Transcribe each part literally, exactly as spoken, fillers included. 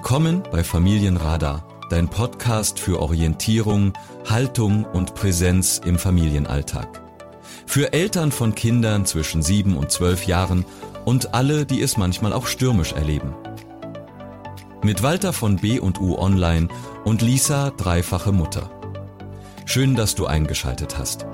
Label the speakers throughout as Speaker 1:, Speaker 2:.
Speaker 1: Willkommen bei Familienradar, dein Podcast für Orientierung, Haltung und Präsenz im Familienalltag. Für Eltern von Kindern zwischen sieben und zwölf Jahren und alle, die es manchmal auch stürmisch erleben. Mit Walter von B und U Online und Lisa, dreifache Mutter. Schön, dass du eingeschaltet hast.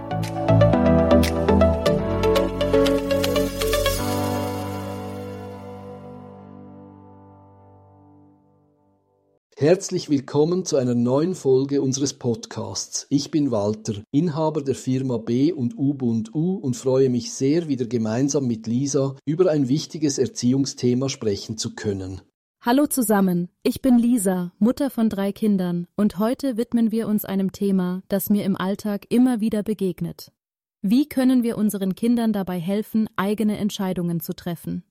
Speaker 2: Herzlich willkommen zu einer neuen Folge unseres Podcasts. Ich bin Walter, Inhaber der Firma B und U U und freue mich sehr, wieder gemeinsam mit Lisa über ein wichtiges Erziehungsthema sprechen zu können.
Speaker 3: Hallo zusammen, ich bin Lisa, Mutter von drei Kindern, und heute widmen wir uns einem Thema, das mir im Alltag immer wieder begegnet. Wie können wir unseren Kindern dabei helfen, eigene Entscheidungen zu treffen?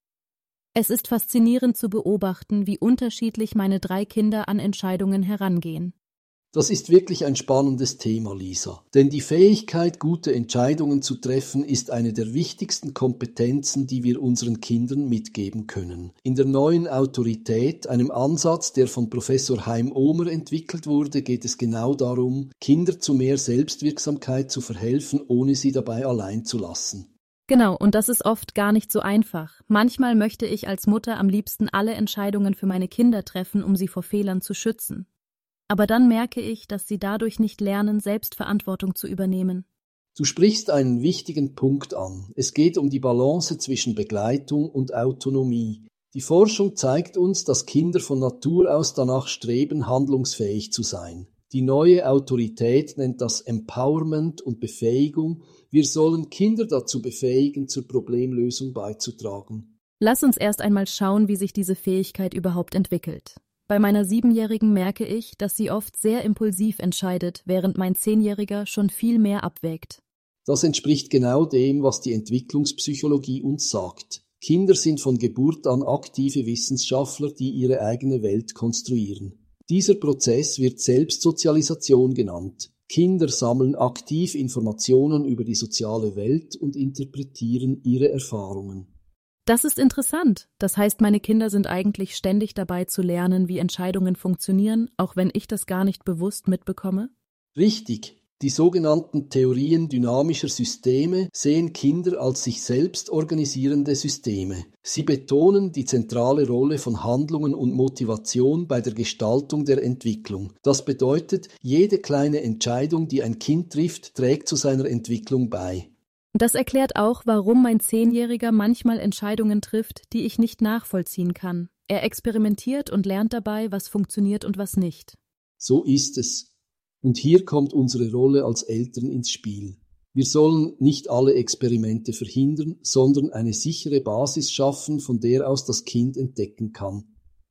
Speaker 3: Es ist faszinierend zu beobachten, wie unterschiedlich meine drei Kinder an Entscheidungen herangehen.
Speaker 2: Das ist wirklich ein spannendes Thema, Lisa. Denn die Fähigkeit, gute Entscheidungen zu treffen, ist eine der wichtigsten Kompetenzen, die wir unseren Kindern mitgeben können. In der neuen Autorität, einem Ansatz, der von Professor Haim Omer entwickelt wurde, geht es genau darum, Kinder zu mehr Selbstwirksamkeit zu verhelfen, ohne sie dabei allein zu lassen.
Speaker 3: Genau, und das ist oft gar nicht so einfach. Manchmal möchte ich als Mutter am liebsten alle Entscheidungen für meine Kinder treffen, um sie vor Fehlern zu schützen. Aber dann merke ich, dass sie dadurch nicht lernen, Selbstverantwortung zu übernehmen.
Speaker 2: Du sprichst einen wichtigen Punkt an. Es geht um die Balance zwischen Begleitung und Autonomie. Die Forschung zeigt uns, dass Kinder von Natur aus danach streben, handlungsfähig zu sein. Die neue Autorität nennt das Empowerment und Befähigung. Wir sollen Kinder dazu befähigen, zur Problemlösung beizutragen.
Speaker 3: Lass uns erst einmal schauen, wie sich diese Fähigkeit überhaupt entwickelt. Bei meiner Siebenjährigen merke ich, dass sie oft sehr impulsiv entscheidet, während mein Zehnjähriger schon viel mehr abwägt.
Speaker 2: Das entspricht genau dem, was die Entwicklungspsychologie uns sagt. Kinder sind von Geburt an aktive Wissenschaftler, die ihre eigene Welt konstruieren. Dieser Prozess wird Selbstsozialisation genannt. Kinder sammeln aktiv Informationen über die soziale Welt und interpretieren ihre Erfahrungen.
Speaker 3: Das ist interessant. Das heißt, meine Kinder sind eigentlich ständig dabei zu lernen, wie Entscheidungen funktionieren, auch wenn ich das gar nicht bewusst mitbekomme?
Speaker 2: Richtig. Die sogenannten Theorien dynamischer Systeme sehen Kinder als sich selbst organisierende Systeme. Sie betonen die zentrale Rolle von Handlungen und Motivation bei der Gestaltung der Entwicklung. Das bedeutet, jede kleine Entscheidung, die ein Kind trifft, trägt zu seiner Entwicklung bei.
Speaker 3: Das erklärt auch, warum mein Zehnjähriger manchmal Entscheidungen trifft, die ich nicht nachvollziehen kann. Er experimentiert und lernt dabei, was funktioniert und was nicht.
Speaker 2: So ist es. Und hier kommt unsere Rolle als Eltern ins Spiel. Wir sollen nicht alle Experimente verhindern, sondern eine sichere Basis schaffen, von der aus das Kind entdecken kann.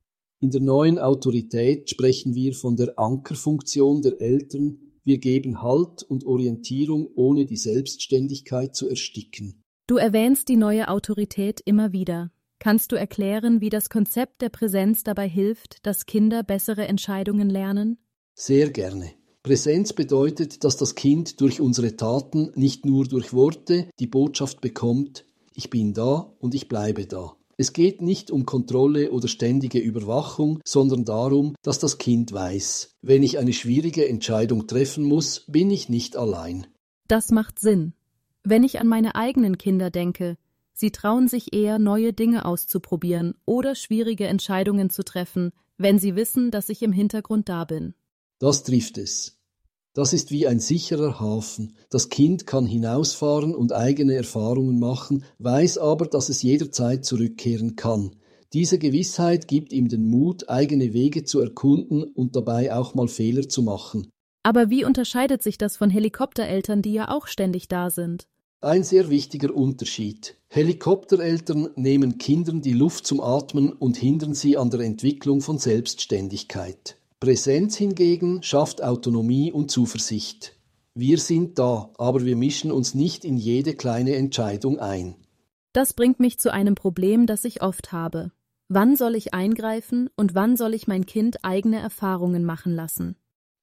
Speaker 2: In der neuen Autorität sprechen wir von der Ankerfunktion der Eltern. Wir geben Halt und Orientierung, ohne die Selbstständigkeit zu ersticken.
Speaker 3: Du erwähnst die neue Autorität immer wieder. Kannst du erklären, wie das Konzept der Präsenz dabei hilft, dass Kinder bessere Entscheidungen lernen?
Speaker 2: Sehr gerne. Präsenz bedeutet, dass das Kind durch unsere Taten, nicht nur durch Worte, die Botschaft bekommt, ich bin da und ich bleibe da. Es geht nicht um Kontrolle oder ständige Überwachung, sondern darum, dass das Kind weiß, wenn ich eine schwierige Entscheidung treffen muss, bin ich nicht allein.
Speaker 3: Das macht Sinn. Wenn ich an meine eigenen Kinder denke, sie trauen sich eher, neue Dinge auszuprobieren oder schwierige Entscheidungen zu treffen, wenn sie wissen, dass ich im Hintergrund da bin.
Speaker 2: Das trifft es. Das ist wie ein sicherer Hafen. Das Kind kann hinausfahren und eigene Erfahrungen machen, weiß aber, dass es jederzeit zurückkehren kann. Diese Gewissheit gibt ihm den Mut, eigene Wege zu erkunden und dabei auch mal Fehler zu machen.
Speaker 3: Aber wie unterscheidet sich das von Helikoptereltern, die ja auch ständig da sind?
Speaker 2: Ein sehr wichtiger Unterschied. Helikoptereltern nehmen Kindern die Luft zum Atmen und hindern sie an der Entwicklung von Selbstständigkeit. Präsenz hingegen schafft Autonomie und Zuversicht. Wir sind da, aber wir mischen uns nicht in jede kleine Entscheidung ein.
Speaker 3: Das bringt mich zu einem Problem, das ich oft habe. Wann soll ich eingreifen und wann soll ich mein Kind eigene Erfahrungen machen lassen?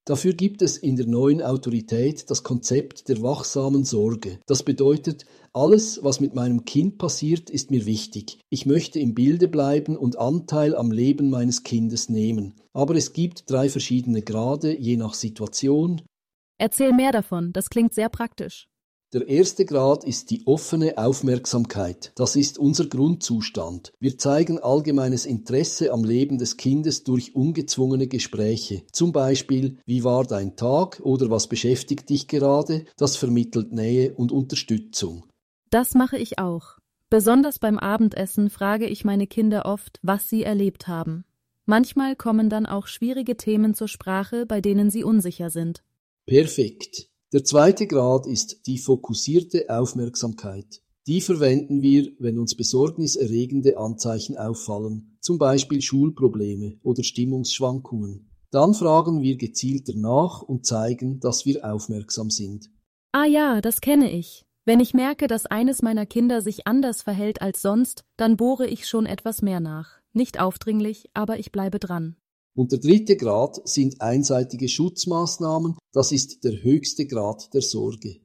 Speaker 2: Dafür gibt es in der neuen Autorität das Konzept der wachsamen Sorge. Das bedeutet, alles, was mit meinem Kind passiert, ist mir wichtig. Ich möchte im Bilde bleiben und Anteil am Leben meines Kindes nehmen. Aber es gibt drei verschiedene Grade, je nach Situation.
Speaker 3: Erzähl mehr davon, das klingt sehr praktisch.
Speaker 2: Der erste Grad ist die offene Aufmerksamkeit. Das ist unser Grundzustand. Wir zeigen allgemeines Interesse am Leben des Kindes durch ungezwungene Gespräche. Zum Beispiel, wie war dein Tag oder was beschäftigt dich gerade? Das vermittelt Nähe und Unterstützung.
Speaker 3: Das mache ich auch. Besonders beim Abendessen frage ich meine Kinder oft, was sie erlebt haben. Manchmal kommen dann auch schwierige Themen zur Sprache, bei denen sie unsicher sind.
Speaker 2: Perfekt. Der zweite Grad ist die fokussierte Aufmerksamkeit. Die verwenden wir, wenn uns besorgniserregende Anzeichen auffallen, zum Beispiel Schulprobleme oder Stimmungsschwankungen. Dann fragen wir gezielter nach und zeigen, dass wir aufmerksam sind.
Speaker 3: Ah ja, das kenne ich. Wenn ich merke, dass eines meiner Kinder sich anders verhält als sonst, dann bohre ich schon etwas mehr nach. Nicht aufdringlich, aber ich bleibe dran.
Speaker 2: Und der dritte Grad sind einseitige Schutzmaßnahmen, das ist der höchste Grad der Sorge.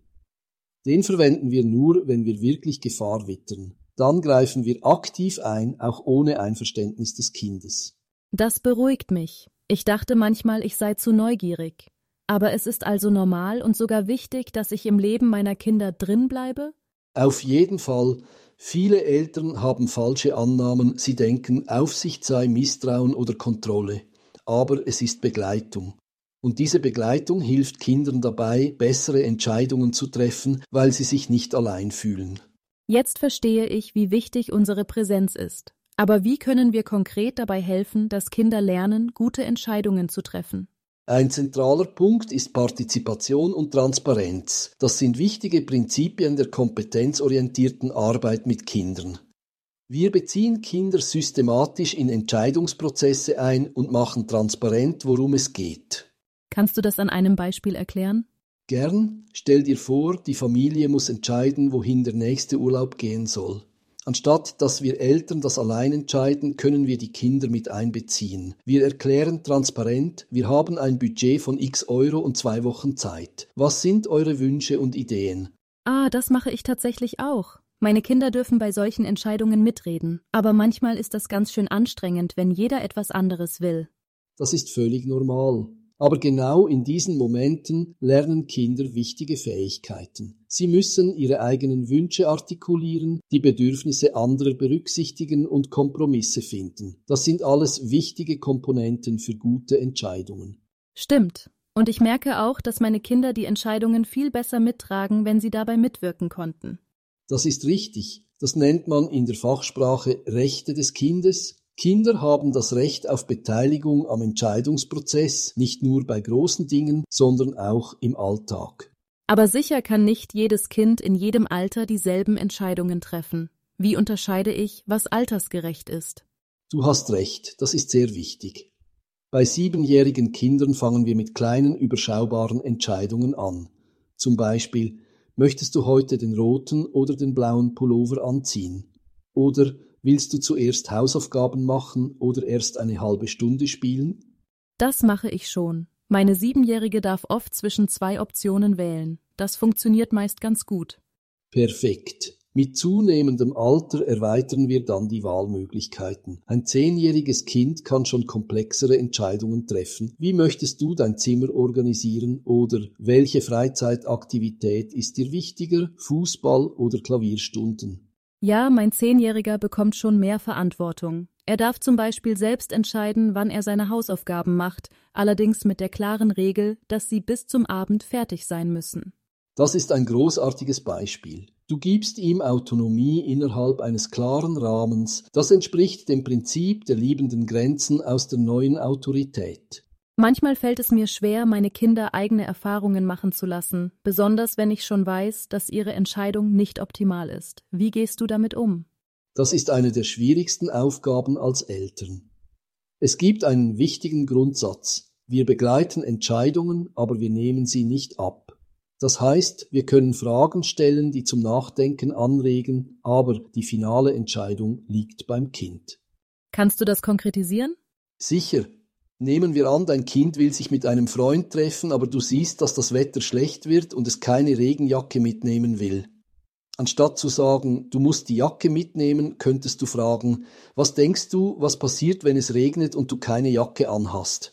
Speaker 2: Den verwenden wir nur, wenn wir wirklich Gefahr wittern. Dann greifen wir aktiv ein, auch ohne Einverständnis des Kindes.
Speaker 3: Das beruhigt mich. Ich dachte manchmal, ich sei zu neugierig. Aber es ist also normal und sogar wichtig, dass ich im Leben meiner Kinder drin bleibe?
Speaker 2: Auf jeden Fall. Viele Eltern haben falsche Annahmen, sie denken, Aufsicht sei Misstrauen oder Kontrolle. Aber es ist Begleitung. Und diese Begleitung hilft Kindern dabei, bessere Entscheidungen zu treffen, weil sie sich nicht allein fühlen.
Speaker 3: Jetzt verstehe ich, wie wichtig unsere Präsenz ist. Aber wie können wir konkret dabei helfen, dass Kinder lernen, gute Entscheidungen zu treffen?
Speaker 2: Ein zentraler Punkt ist Partizipation und Transparenz. Das sind wichtige Prinzipien der kompetenzorientierten Arbeit mit Kindern. Wir beziehen Kinder systematisch in Entscheidungsprozesse ein und machen transparent, worum es geht.
Speaker 3: Kannst du das an einem Beispiel erklären?
Speaker 2: Gern. Stell dir vor, die Familie muss entscheiden, wohin der nächste Urlaub gehen soll. Anstatt dass wir Eltern das allein entscheiden, können wir die Kinder mit einbeziehen. Wir erklären transparent, wir haben ein Budget von x Euro und zwei Wochen Zeit. Was sind eure Wünsche und Ideen?
Speaker 3: Ah, das mache ich tatsächlich auch. Meine Kinder dürfen bei solchen Entscheidungen mitreden, aber manchmal ist das ganz schön anstrengend, wenn jeder etwas anderes will.
Speaker 2: Das ist völlig normal. Aber genau in diesen Momenten lernen Kinder wichtige Fähigkeiten. Sie müssen ihre eigenen Wünsche artikulieren, die Bedürfnisse anderer berücksichtigen und Kompromisse finden. Das sind alles wichtige Komponenten für gute Entscheidungen.
Speaker 3: Stimmt. Und ich merke auch, dass meine Kinder die Entscheidungen viel besser mittragen, wenn sie dabei mitwirken konnten.
Speaker 2: Das ist richtig. Das nennt man in der Fachsprache Rechte des Kindes. Kinder haben das Recht auf Beteiligung am Entscheidungsprozess, nicht nur bei großen Dingen, sondern auch im Alltag.
Speaker 3: Aber sicher kann nicht jedes Kind in jedem Alter dieselben Entscheidungen treffen. Wie unterscheide ich, was altersgerecht ist?
Speaker 2: Du hast recht, das ist sehr wichtig. Bei siebenjährigen Kindern fangen wir mit kleinen, überschaubaren Entscheidungen an. Zum Beispiel: Möchtest du heute den roten oder den blauen Pullover anziehen? Oder willst du zuerst Hausaufgaben machen oder erst eine halbe Stunde spielen?
Speaker 3: Das mache ich schon. Meine Siebenjährige darf oft zwischen zwei Optionen wählen. Das funktioniert meist ganz gut.
Speaker 2: Perfekt. Mit zunehmendem Alter erweitern wir dann die Wahlmöglichkeiten. Ein zehnjähriges Kind kann schon komplexere Entscheidungen treffen. Wie möchtest du dein Zimmer organisieren oder welche Freizeitaktivität ist dir wichtiger, Fußball oder Klavierstunden?
Speaker 3: Ja, mein Zehnjähriger bekommt schon mehr Verantwortung. Er darf zum Beispiel selbst entscheiden, wann er seine Hausaufgaben macht, allerdings mit der klaren Regel, dass sie bis zum Abend fertig sein müssen.
Speaker 2: Das ist ein großartiges Beispiel. Du gibst ihm Autonomie innerhalb eines klaren Rahmens. Das entspricht dem Prinzip der liebenden Grenzen aus der neuen Autorität.
Speaker 3: Manchmal fällt es mir schwer, meine Kinder eigene Erfahrungen machen zu lassen, besonders wenn ich schon weiß, dass ihre Entscheidung nicht optimal ist. Wie gehst du damit um?
Speaker 2: Das ist eine der schwierigsten Aufgaben als Eltern. Es gibt einen wichtigen Grundsatz. Wir begleiten Entscheidungen, aber wir nehmen sie nicht ab. Das heißt, wir können Fragen stellen, die zum Nachdenken anregen, aber die finale Entscheidung liegt beim Kind.
Speaker 3: Kannst du das konkretisieren?
Speaker 2: Sicher. Nehmen wir an, dein Kind will sich mit einem Freund treffen, aber du siehst, dass das Wetter schlecht wird und es keine Regenjacke mitnehmen will. Anstatt zu sagen, du musst die Jacke mitnehmen, könntest du fragen, was denkst du, was passiert, wenn es regnet und du keine Jacke anhast?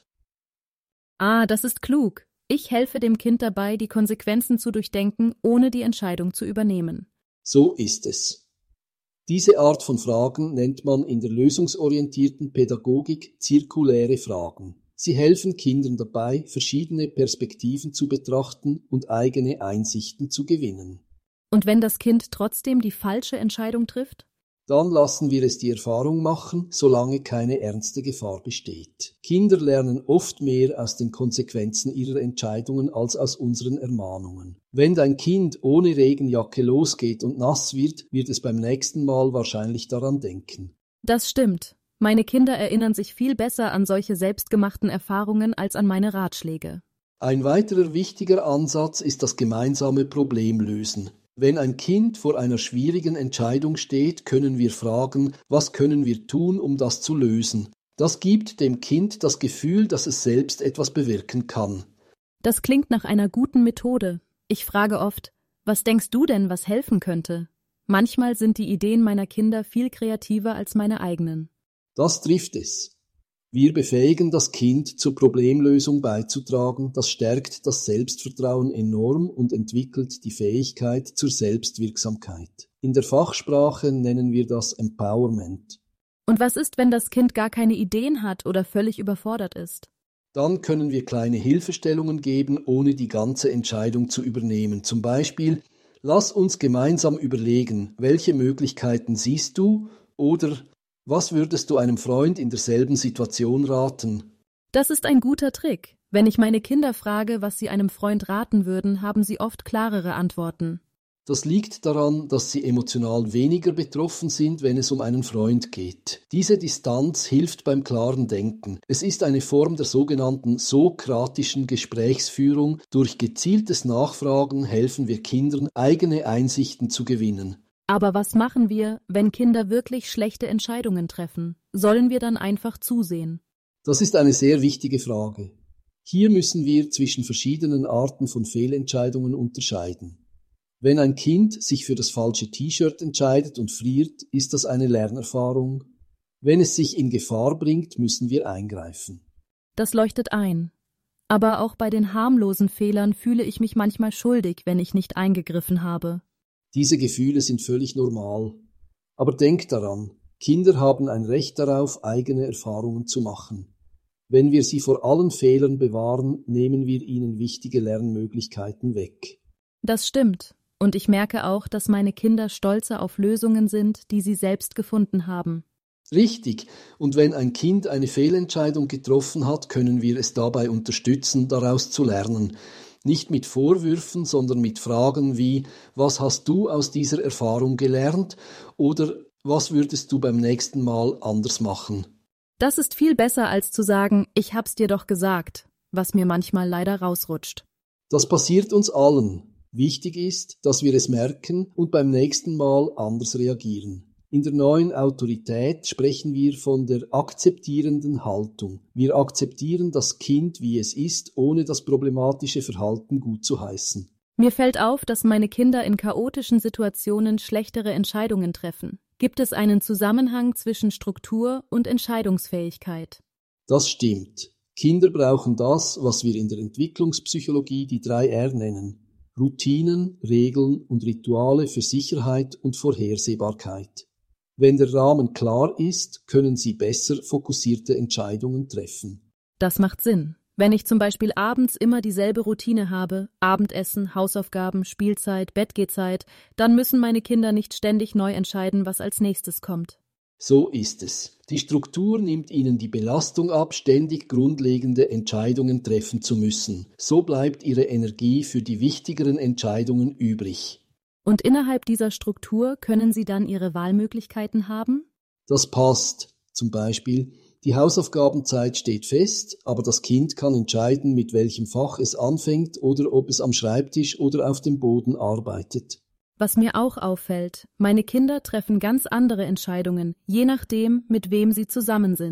Speaker 3: Ah, das ist klug. Ich helfe dem Kind dabei, die Konsequenzen zu durchdenken, ohne die Entscheidung zu übernehmen.
Speaker 2: So ist es. Diese Art von Fragen nennt man in der lösungsorientierten Pädagogik zirkuläre Fragen. Sie helfen Kindern dabei, verschiedene Perspektiven zu betrachten und eigene Einsichten zu gewinnen.
Speaker 3: Und wenn das Kind trotzdem die falsche Entscheidung trifft?
Speaker 2: Dann lassen wir es die Erfahrung machen, solange keine ernste Gefahr besteht. Kinder lernen oft mehr aus den Konsequenzen ihrer Entscheidungen als aus unseren Ermahnungen. Wenn dein Kind ohne Regenjacke losgeht und nass wird, wird es beim nächsten Mal wahrscheinlich daran denken.
Speaker 3: Das stimmt. Meine Kinder erinnern sich viel besser an solche selbstgemachten Erfahrungen als an meine Ratschläge.
Speaker 2: Ein weiterer wichtiger Ansatz ist das gemeinsame Problemlösen. Wenn ein Kind vor einer schwierigen Entscheidung steht, können wir fragen, was können wir tun, um das zu lösen? Das gibt dem Kind das Gefühl, dass es selbst etwas bewirken kann.
Speaker 3: Das klingt nach einer guten Methode. Ich frage oft, was denkst du denn, was helfen könnte? Manchmal sind die Ideen meiner Kinder viel kreativer als meine eigenen.
Speaker 2: Das trifft es. Wir befähigen das Kind, zur Problemlösung beizutragen, das stärkt das Selbstvertrauen enorm und entwickelt die Fähigkeit zur Selbstwirksamkeit. In der Fachsprache nennen wir das Empowerment.
Speaker 3: Und was ist, wenn das Kind gar keine Ideen hat oder völlig überfordert ist?
Speaker 2: Dann können wir kleine Hilfestellungen geben, ohne die ganze Entscheidung zu übernehmen. Zum Beispiel, lass uns gemeinsam überlegen, welche Möglichkeiten siehst du oder was würdest du einem Freund in derselben Situation raten?
Speaker 3: Das ist ein guter Trick. Wenn ich meine Kinder frage, was sie einem Freund raten würden, haben sie oft klarere Antworten.
Speaker 2: Das liegt daran, dass sie emotional weniger betroffen sind, wenn es um einen Freund geht. Diese Distanz hilft beim klaren Denken. Es ist eine Form der sogenannten sokratischen Gesprächsführung. Durch gezieltes Nachfragen helfen wir Kindern, eigene Einsichten zu gewinnen.
Speaker 3: Aber was machen wir, wenn Kinder wirklich schlechte Entscheidungen treffen? Sollen wir dann einfach zusehen?
Speaker 2: Das ist eine sehr wichtige Frage. Hier müssen wir zwischen verschiedenen Arten von Fehlentscheidungen unterscheiden. Wenn ein Kind sich für das falsche T-Shirt entscheidet und friert, ist das eine Lernerfahrung. Wenn es sich in Gefahr bringt, müssen wir eingreifen.
Speaker 3: Das leuchtet ein. Aber auch bei den harmlosen Fehlern fühle ich mich manchmal schuldig, wenn ich nicht eingegriffen habe.
Speaker 2: Diese Gefühle sind völlig normal. Aber denk daran, Kinder haben ein Recht darauf, eigene Erfahrungen zu machen. Wenn wir sie vor allen Fehlern bewahren, nehmen wir ihnen wichtige Lernmöglichkeiten weg.
Speaker 3: Das stimmt. Und ich merke auch, dass meine Kinder stolzer auf Lösungen sind, die sie selbst gefunden haben.
Speaker 2: Richtig. Und wenn ein Kind eine Fehlentscheidung getroffen hat, können wir es dabei unterstützen, daraus zu lernen. Nicht mit Vorwürfen, sondern mit Fragen wie, was hast du aus dieser Erfahrung gelernt? Oder was würdest du beim nächsten Mal anders machen?
Speaker 3: Das ist viel besser, als zu sagen, ich hab's dir doch gesagt, was mir manchmal leider rausrutscht.
Speaker 2: Das passiert uns allen. Wichtig ist, dass wir es merken und beim nächsten Mal anders reagieren. In der neuen Autorität sprechen wir von der akzeptierenden Haltung. Wir akzeptieren das Kind, wie es ist, ohne das problematische Verhalten gutzuheißen.
Speaker 3: Mir fällt auf, dass meine Kinder in chaotischen Situationen schlechtere Entscheidungen treffen. Gibt es einen Zusammenhang zwischen Struktur und Entscheidungsfähigkeit?
Speaker 2: Das stimmt. Kinder brauchen das, was wir in der Entwicklungspsychologie die drei R nennen. Routinen, Regeln und Rituale für Sicherheit und Vorhersehbarkeit. Wenn der Rahmen klar ist, können sie besser fokussierte Entscheidungen treffen.
Speaker 3: Das macht Sinn. Wenn ich zum Beispiel abends immer dieselbe Routine habe, Abendessen, Hausaufgaben, Spielzeit, Bettgehzeit, dann müssen meine Kinder nicht ständig neu entscheiden, was als nächstes kommt.
Speaker 2: So ist es. Die Struktur nimmt ihnen die Belastung ab, ständig grundlegende Entscheidungen treffen zu müssen. So bleibt ihre Energie für die wichtigeren Entscheidungen übrig.
Speaker 3: Und innerhalb dieser Struktur können sie dann ihre Wahlmöglichkeiten haben?
Speaker 2: Das passt. Zum Beispiel, die Hausaufgabenzeit steht fest, aber das Kind kann entscheiden, mit welchem Fach es anfängt oder ob es am Schreibtisch oder auf dem Boden arbeitet.
Speaker 3: Was mir auch auffällt, meine Kinder treffen ganz andere Entscheidungen, je nachdem, mit wem sie zusammen sind.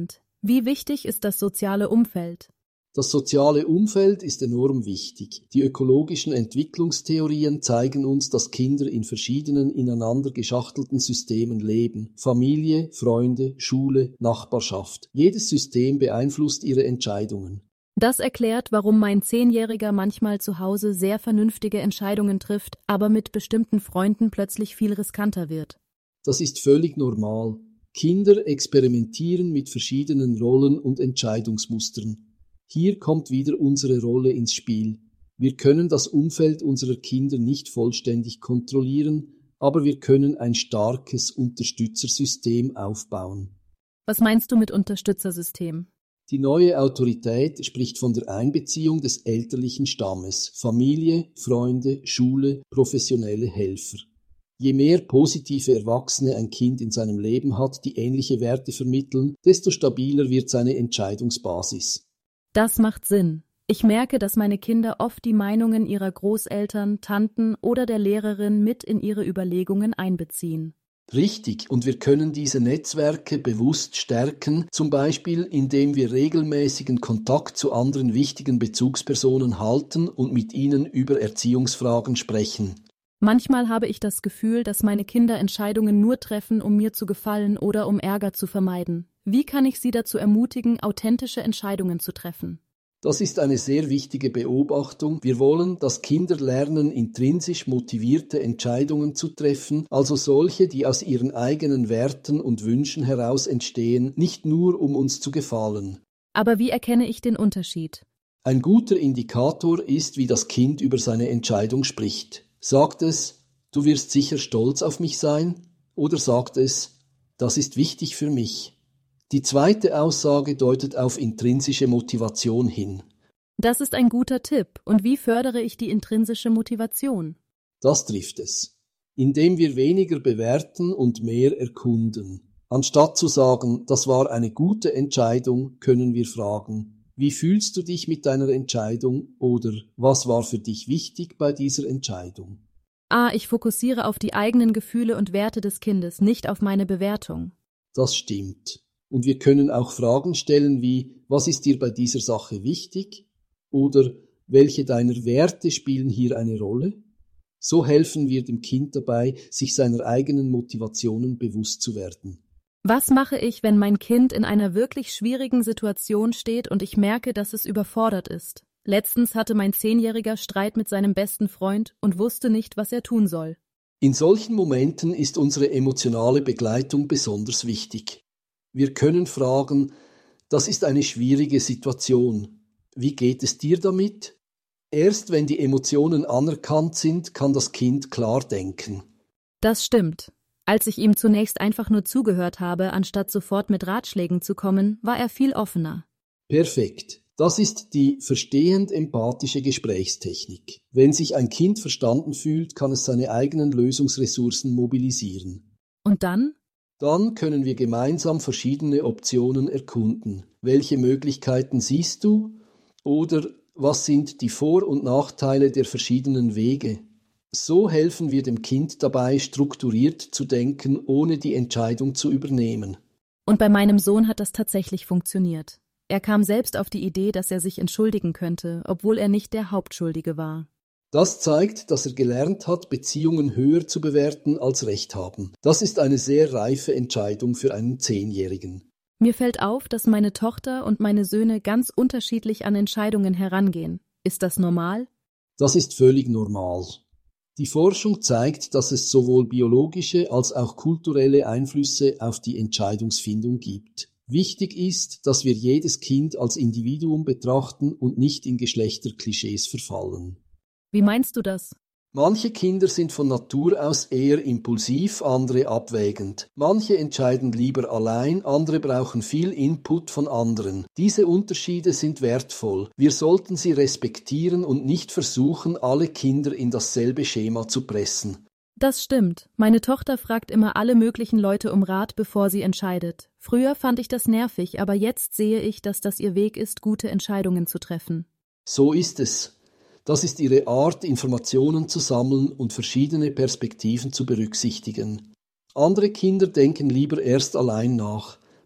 Speaker 3: Wie wichtig ist das soziale Umfeld?
Speaker 2: Das soziale Umfeld ist enorm wichtig. Die ökologischen Entwicklungstheorien zeigen uns, dass Kinder in verschiedenen ineinander geschachtelten Systemen leben. Familie, Freunde, Schule, Nachbarschaft. Jedes System beeinflusst ihre Entscheidungen.
Speaker 3: Das erklärt, warum mein Zehnjähriger manchmal zu Hause sehr vernünftige Entscheidungen trifft, aber mit bestimmten Freunden plötzlich viel riskanter wird.
Speaker 2: Das ist völlig normal. Kinder experimentieren mit verschiedenen Rollen und Entscheidungsmustern. Hier kommt wieder unsere Rolle ins Spiel. Wir können das Umfeld unserer Kinder nicht vollständig kontrollieren, aber wir können ein starkes Unterstützersystem aufbauen.
Speaker 3: Was meinst du mit Unterstützersystem?
Speaker 2: Die neue Autorität spricht von der Einbeziehung des elterlichen Stammes, Familie, Freunde, Schule, professionelle Helfer. Je mehr positive Erwachsene ein Kind in seinem Leben hat, die ähnliche Werte vermitteln, desto stabiler wird seine Entscheidungsbasis.
Speaker 3: Das macht Sinn. Ich merke, dass meine Kinder oft die Meinungen ihrer Großeltern, Tanten oder der Lehrerin mit in ihre Überlegungen einbeziehen.
Speaker 2: Richtig, und wir können diese Netzwerke bewusst stärken, zum Beispiel indem wir regelmäßigen Kontakt zu anderen wichtigen Bezugspersonen halten und mit ihnen über Erziehungsfragen sprechen.
Speaker 3: Manchmal habe ich das Gefühl, dass meine Kinder Entscheidungen nur treffen, um mir zu gefallen oder um Ärger zu vermeiden. Wie kann ich sie dazu ermutigen, authentische Entscheidungen zu treffen?
Speaker 2: Das ist eine sehr wichtige Beobachtung. Wir wollen, dass Kinder lernen, intrinsisch motivierte Entscheidungen zu treffen, also solche, die aus ihren eigenen Werten und Wünschen heraus entstehen, nicht nur um uns zu gefallen.
Speaker 3: Aber wie erkenne ich den Unterschied?
Speaker 2: Ein guter Indikator ist, wie das Kind über seine Entscheidung spricht. Sagt es, du wirst sicher stolz auf mich sein? Oder sagt es, das ist wichtig für mich? Die zweite Aussage deutet auf intrinsische Motivation hin.
Speaker 3: Das ist ein guter Tipp. Und wie fördere ich die intrinsische Motivation?
Speaker 2: Das trifft es. Indem wir weniger bewerten und mehr erkunden. Anstatt zu sagen, das war eine gute Entscheidung, können wir fragen, wie fühlst du dich mit deiner Entscheidung oder was war für dich wichtig bei dieser Entscheidung?
Speaker 3: Ah, ich fokussiere auf die eigenen Gefühle und Werte des Kindes, nicht auf meine Bewertung.
Speaker 2: Das stimmt. Und wir können auch Fragen stellen wie, was ist dir bei dieser Sache wichtig? Oder welche deiner Werte spielen hier eine Rolle? So helfen wir dem Kind dabei, sich seiner eigenen Motivationen bewusst zu werden.
Speaker 3: Was mache ich, wenn mein Kind in einer wirklich schwierigen Situation steht und ich merke, dass es überfordert ist? Letztens hatte mein Zehnjähriger Streit mit seinem besten Freund und wusste nicht, was er tun soll.
Speaker 2: In solchen Momenten ist unsere emotionale Begleitung besonders wichtig. Wir können fragen, das ist eine schwierige Situation. Wie geht es dir damit? Erst wenn die Emotionen anerkannt sind, kann das Kind klar denken.
Speaker 3: Das stimmt. Als ich ihm zunächst einfach nur zugehört habe, anstatt sofort mit Ratschlägen zu kommen, war er viel offener.
Speaker 2: Perfekt. Das ist die verstehend-empathische Gesprächstechnik. Wenn sich ein Kind verstanden fühlt, kann es seine eigenen Lösungsressourcen mobilisieren.
Speaker 3: Und dann?
Speaker 2: Dann können wir gemeinsam verschiedene Optionen erkunden. Welche Möglichkeiten siehst du? Oder was sind die Vor- und Nachteile der verschiedenen Wege? So helfen wir dem Kind dabei, strukturiert zu denken, ohne die Entscheidung zu übernehmen.
Speaker 3: Und bei meinem Sohn hat das tatsächlich funktioniert. Er kam selbst auf die Idee, dass er sich entschuldigen könnte, obwohl er nicht der Hauptschuldige war.
Speaker 2: Das zeigt, dass er gelernt hat, Beziehungen höher zu bewerten als Recht haben. Das ist eine sehr reife Entscheidung für einen Zehnjährigen.
Speaker 3: Mir fällt auf, dass meine Tochter und meine Söhne ganz unterschiedlich an Entscheidungen herangehen. Ist das normal?
Speaker 2: Das ist völlig normal. Die Forschung zeigt, dass es sowohl biologische als auch kulturelle Einflüsse auf die Entscheidungsfindung gibt. Wichtig ist, dass wir jedes Kind als Individuum betrachten und nicht in Geschlechterklischees verfallen.
Speaker 3: Wie meinst du das?
Speaker 2: Manche Kinder sind von Natur aus eher impulsiv, andere abwägend. Manche entscheiden lieber allein, andere brauchen viel Input von anderen. Diese Unterschiede sind wertvoll. Wir sollten sie respektieren und nicht versuchen, alle Kinder in dasselbe Schema zu pressen.
Speaker 3: Das stimmt. Meine Tochter fragt immer alle möglichen Leute um Rat, bevor sie entscheidet. Früher fand ich das nervig, aber jetzt sehe ich, dass das ihr Weg ist, gute Entscheidungen zu treffen.
Speaker 2: So ist es. Das ist ihre Art, Informationen zu sammeln und verschiedene Perspektiven zu berücksichtigen. Andere Kinder denken lieber erst allein nach.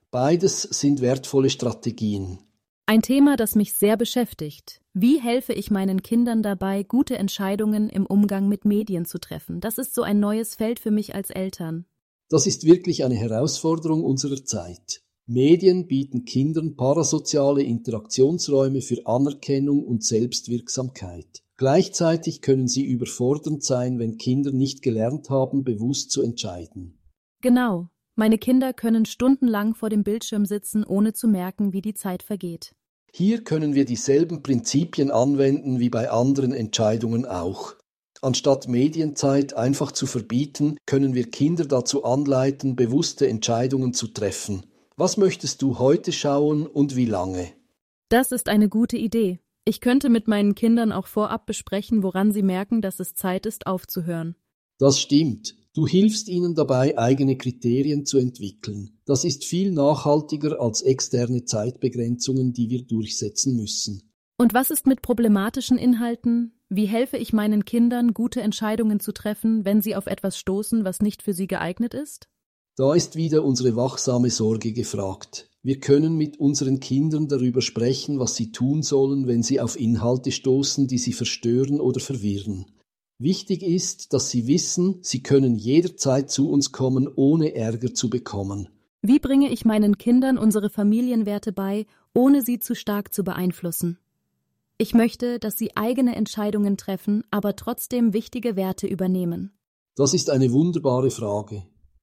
Speaker 2: Beides sind wertvolle Strategien.
Speaker 3: Ein Thema, das mich sehr beschäftigt. Wie helfe ich meinen Kindern dabei, gute Entscheidungen im Umgang mit Medien zu treffen? Das ist so ein neues Feld für mich als Eltern.
Speaker 2: Das ist wirklich eine Herausforderung unserer Zeit. Medien bieten Kindern parasoziale Interaktionsräume für Anerkennung und Selbstwirksamkeit. Gleichzeitig können sie überfordernd sein, wenn Kinder nicht gelernt haben, bewusst zu entscheiden.
Speaker 3: Genau. Meine Kinder können stundenlang vor dem Bildschirm sitzen, ohne zu merken, wie die Zeit vergeht.
Speaker 2: Hier können wir dieselben Prinzipien anwenden wie bei anderen Entscheidungen auch. Anstatt Medienzeit einfach zu verbieten, können wir Kinder dazu anleiten, bewusste Entscheidungen zu treffen. Was möchtest du heute schauen und wie lange?
Speaker 3: Das ist eine gute Idee. Ich könnte mit meinen Kindern auch vorab besprechen, woran sie merken, dass es Zeit ist, aufzuhören.
Speaker 2: Das stimmt. Du hilfst ihnen dabei, eigene Kriterien zu entwickeln. Das ist viel nachhaltiger als externe Zeitbegrenzungen, die wir durchsetzen müssen.
Speaker 3: Und was ist mit problematischen Inhalten? Wie helfe ich meinen Kindern, gute Entscheidungen zu treffen, wenn sie auf etwas stoßen, was nicht für sie geeignet ist?
Speaker 2: Da ist wieder unsere wachsame Sorge gefragt. Wir können mit unseren Kindern darüber sprechen, was sie tun sollen, wenn sie auf Inhalte stoßen, die sie verstören oder verwirren. Wichtig ist, dass sie wissen, sie können jederzeit zu uns kommen, ohne Ärger zu bekommen.
Speaker 3: Wie bringe ich meinen Kindern unsere Familienwerte bei, ohne sie zu stark zu beeinflussen? Ich möchte, dass sie eigene Entscheidungen treffen, aber trotzdem wichtige Werte übernehmen.
Speaker 2: Das ist eine wunderbare Frage.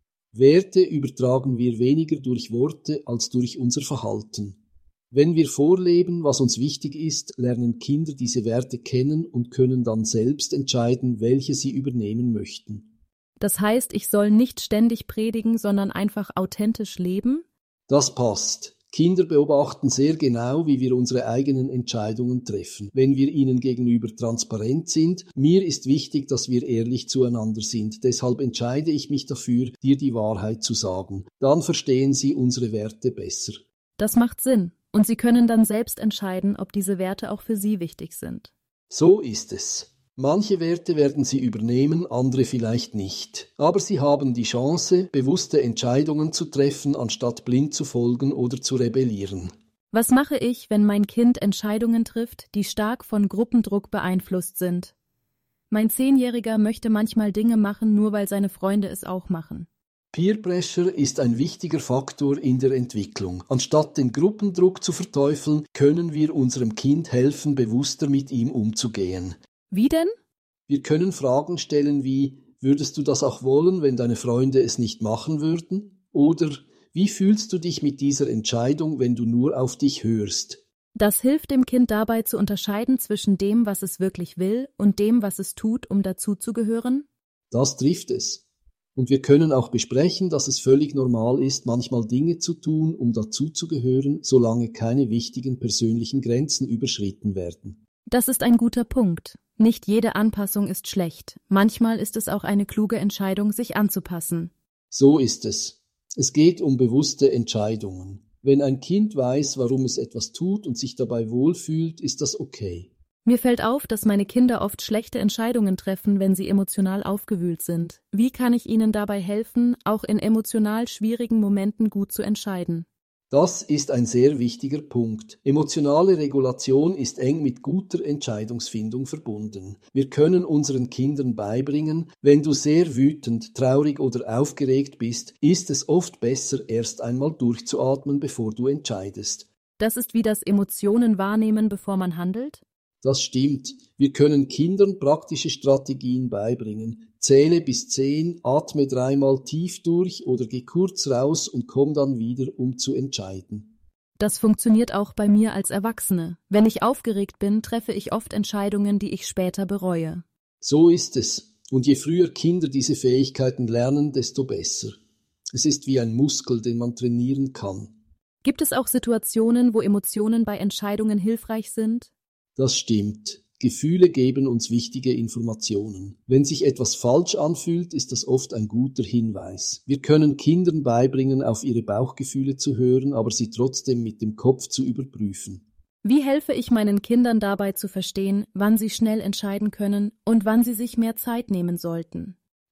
Speaker 2: Werte übertragen wir weniger durch Worte als durch unser Verhalten. Wenn wir vorleben, was uns wichtig ist, lernen Kinder diese Werte kennen und können dann selbst entscheiden, welche sie übernehmen möchten.
Speaker 3: Das heißt, ich soll nicht ständig predigen, sondern einfach authentisch leben?
Speaker 2: Das passt. Kinder beobachten sehr genau, wie wir unsere eigenen Entscheidungen treffen. Wenn wir ihnen gegenüber transparent sind, mir ist wichtig, dass wir ehrlich zueinander sind. Deshalb entscheide ich mich dafür, dir die Wahrheit zu sagen. Dann verstehen sie unsere Werte besser.
Speaker 3: Das macht Sinn. Und sie können dann selbst entscheiden, ob diese Werte auch für sie wichtig sind.
Speaker 2: So ist es. Manche Werte werden sie übernehmen, andere vielleicht nicht. Aber sie haben die Chance, bewusste Entscheidungen zu treffen, anstatt blind zu folgen oder zu rebellieren.
Speaker 3: Was mache ich, wenn mein Kind Entscheidungen trifft, die stark von Gruppendruck beeinflusst sind? Mein Zehnjähriger möchte manchmal Dinge machen, nur weil seine Freunde es auch machen.
Speaker 2: Peer Pressure ist ein wichtiger Faktor in der Entwicklung. Anstatt den Gruppendruck zu verteufeln, können wir unserem Kind helfen, bewusster mit ihm umzugehen.
Speaker 3: Wie denn?
Speaker 2: Wir können Fragen stellen wie, würdest du das auch wollen, wenn deine Freunde es nicht machen würden? Oder, wie fühlst du dich mit dieser Entscheidung, wenn du nur auf dich hörst?
Speaker 3: Das hilft dem Kind dabei zu unterscheiden zwischen dem, was es wirklich will, und dem, was es tut, um dazuzugehören?
Speaker 2: Das trifft es. Und wir können auch besprechen, dass es völlig normal ist, manchmal Dinge zu tun, um dazuzugehören, solange keine wichtigen persönlichen Grenzen überschritten werden.
Speaker 3: Das ist ein guter Punkt. Nicht jede Anpassung ist schlecht. Manchmal ist es auch eine kluge Entscheidung, sich anzupassen.
Speaker 2: So ist es. Es geht um bewusste Entscheidungen. Wenn ein Kind weiß, warum es etwas tut und sich dabei wohlfühlt, ist das okay.
Speaker 3: Mir fällt auf, dass meine Kinder oft schlechte Entscheidungen treffen, wenn sie emotional aufgewühlt sind. Wie kann ich ihnen dabei helfen, auch in emotional schwierigen Momenten gut zu entscheiden?
Speaker 2: Das ist ein sehr wichtiger Punkt. Emotionale Regulation ist eng mit guter Entscheidungsfindung verbunden. Wir können unseren Kindern beibringen, wenn du sehr wütend, traurig oder aufgeregt bist, ist es oft besser, erst einmal durchzuatmen, bevor du entscheidest.
Speaker 3: Das ist wie das Emotionen wahrnehmen, bevor man handelt?
Speaker 2: Das stimmt. Wir können Kindern praktische Strategien beibringen. Zähle bis zehn, atme dreimal tief durch oder geh kurz raus und komm dann wieder, um zu entscheiden.
Speaker 3: Das funktioniert auch bei mir als Erwachsene. Wenn ich aufgeregt bin, treffe ich oft Entscheidungen, die ich später bereue.
Speaker 2: So ist es. Und je früher Kinder diese Fähigkeiten lernen, desto besser. Es ist wie ein Muskel, den man trainieren kann.
Speaker 3: Gibt es auch Situationen, wo Emotionen bei Entscheidungen hilfreich sind?
Speaker 2: Das stimmt. Gefühle geben uns wichtige Informationen. Wenn sich etwas falsch anfühlt, ist das oft ein guter Hinweis. Wir können Kindern beibringen, auf ihre Bauchgefühle zu hören, aber sie trotzdem mit dem Kopf zu überprüfen.
Speaker 3: Wie helfe ich meinen Kindern dabei zu verstehen, wann sie schnell entscheiden können und wann sie sich mehr Zeit nehmen sollten?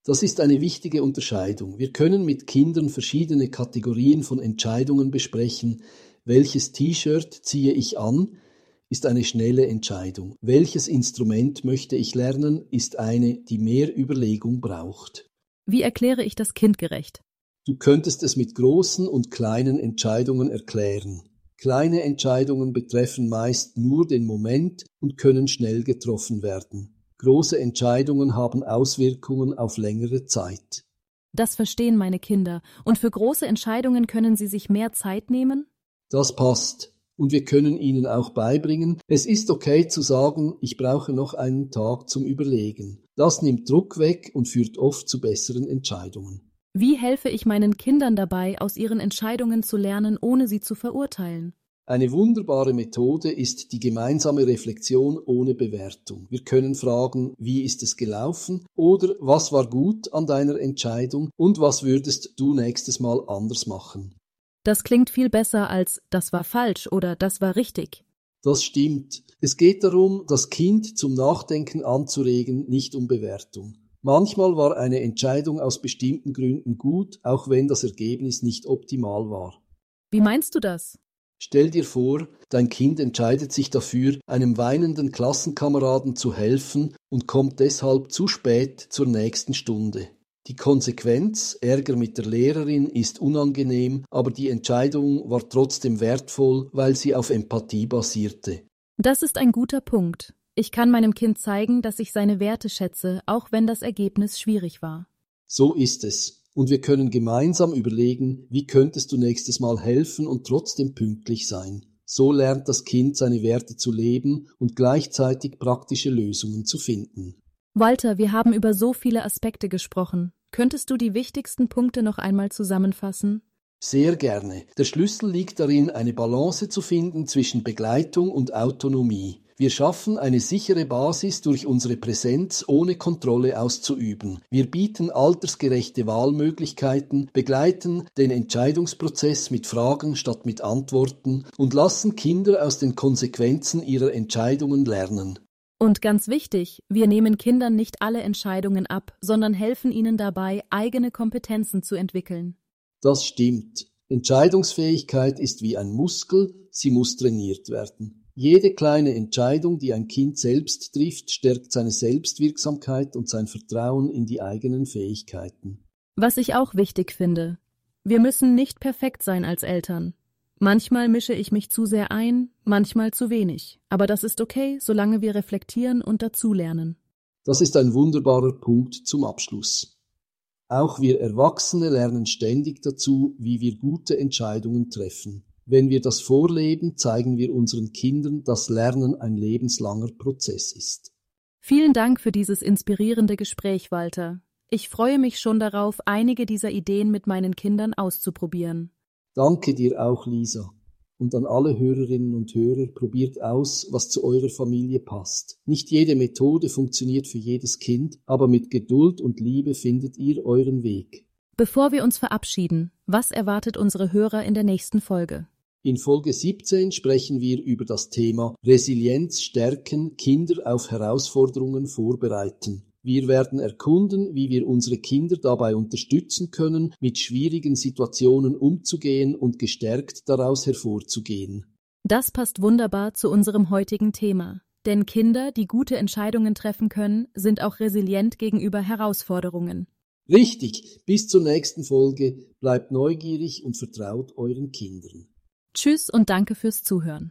Speaker 2: Das ist eine wichtige Unterscheidung. Wir können mit Kindern verschiedene Kategorien von Entscheidungen besprechen. Welches T-Shirt ziehe ich an, ist eine schnelle Entscheidung. Welches Instrument möchte ich lernen, ist eine, die mehr Überlegung braucht.
Speaker 3: Wie erkläre ich das kindgerecht?
Speaker 2: Du könntest es mit großen und kleinen Entscheidungen erklären. Kleine Entscheidungen betreffen meist nur den Moment und können schnell getroffen werden. Große Entscheidungen haben Auswirkungen auf längere Zeit.
Speaker 3: Das verstehen meine Kinder. Und für große Entscheidungen können sie sich mehr Zeit nehmen?
Speaker 2: Das passt. Und wir können ihnen auch beibringen, es ist okay zu sagen, ich brauche noch einen Tag zum Überlegen. Das nimmt Druck weg und führt oft zu besseren Entscheidungen.
Speaker 3: Wie helfe ich meinen Kindern dabei, aus ihren Entscheidungen zu lernen, ohne sie zu verurteilen?
Speaker 2: Eine wunderbare Methode ist die gemeinsame Reflexion ohne Bewertung. Wir können fragen, wie ist es gelaufen oder was war gut an deiner Entscheidung und was würdest du nächstes Mal anders machen?
Speaker 3: Das klingt viel besser als das war falsch oder das war richtig.
Speaker 2: Das stimmt. Es geht darum, das Kind zum Nachdenken anzuregen, nicht um Bewertung. Manchmal war eine Entscheidung aus bestimmten Gründen gut, auch wenn das Ergebnis nicht optimal war.
Speaker 3: Wie meinst du das?
Speaker 2: Stell dir vor, dein Kind entscheidet sich dafür, einem weinenden Klassenkameraden zu helfen und kommt deshalb zu spät zur nächsten Stunde. Die Konsequenz, Ärger mit der Lehrerin, ist unangenehm, aber die Entscheidung war trotzdem wertvoll, weil sie auf Empathie basierte.
Speaker 3: Das ist ein guter Punkt. Ich kann meinem Kind zeigen, dass ich seine Werte schätze, auch wenn das Ergebnis schwierig war.
Speaker 2: So ist es. Und wir können gemeinsam überlegen, wie könntest du nächstes Mal helfen und trotzdem pünktlich sein. So lernt das Kind seine Werte zu leben und gleichzeitig praktische Lösungen zu finden.
Speaker 3: Walter, wir haben über so viele Aspekte gesprochen. Könntest du die wichtigsten Punkte noch einmal zusammenfassen?
Speaker 2: Sehr gerne. Der Schlüssel liegt darin, eine Balance zu finden zwischen Begleitung und Autonomie. Wir schaffen eine sichere Basis durch unsere Präsenz, ohne Kontrolle auszuüben. Wir bieten altersgerechte Wahlmöglichkeiten, begleiten den Entscheidungsprozess mit Fragen statt mit Antworten und lassen Kinder aus den Konsequenzen ihrer Entscheidungen lernen.
Speaker 3: Und ganz wichtig, wir nehmen Kindern nicht alle Entscheidungen ab, sondern helfen ihnen dabei, eigene Kompetenzen zu entwickeln.
Speaker 2: Das stimmt. Entscheidungsfähigkeit ist wie ein Muskel, sie muss trainiert werden. Jede kleine Entscheidung, die ein Kind selbst trifft, stärkt seine Selbstwirksamkeit und sein Vertrauen in die eigenen Fähigkeiten.
Speaker 3: Was ich auch wichtig finde, wir müssen nicht perfekt sein als Eltern. Manchmal mische ich mich zu sehr ein, manchmal zu wenig. Aber das ist okay, solange wir reflektieren und dazulernen.
Speaker 2: Das ist ein wunderbarer Punkt zum Abschluss. Auch wir Erwachsene lernen ständig dazu, wie wir gute Entscheidungen treffen. Wenn wir das vorleben, zeigen wir unseren Kindern, dass Lernen ein lebenslanger Prozess ist.
Speaker 3: Vielen Dank für dieses inspirierende Gespräch, Walter. Ich freue mich schon darauf, einige dieser Ideen mit meinen Kindern auszuprobieren.
Speaker 2: Danke dir auch, Lisa. Und an alle Hörerinnen und Hörer, probiert aus, was zu eurer Familie passt. Nicht jede Methode funktioniert für jedes Kind, aber mit Geduld und Liebe findet ihr euren Weg.
Speaker 3: Bevor wir uns verabschieden, was erwartet unsere Hörer in der nächsten Folge?
Speaker 2: In Folge siebzehn sprechen wir über das Thema Resilienz stärken, Kinder auf Herausforderungen vorbereiten. Wir werden erkunden, wie wir unsere Kinder dabei unterstützen können, mit schwierigen Situationen umzugehen und gestärkt daraus hervorzugehen.
Speaker 3: Das passt wunderbar zu unserem heutigen Thema. Denn Kinder, die gute Entscheidungen treffen können, sind auch resilient gegenüber Herausforderungen.
Speaker 2: Richtig, bis zur nächsten Folge. Bleibt neugierig und vertraut euren Kindern.
Speaker 3: Tschüss und danke fürs Zuhören.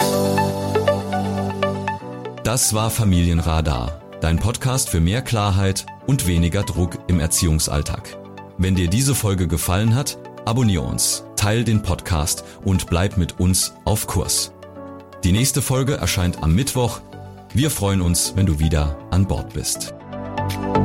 Speaker 1: Das war Familienradar, dein Podcast für mehr Klarheit und weniger Druck im Erziehungsalltag. Wenn dir diese Folge gefallen hat, abonniere uns, teile den Podcast und bleib mit uns auf Kurs. Die nächste Folge erscheint am Mittwoch. Wir freuen uns, wenn du wieder an Bord bist.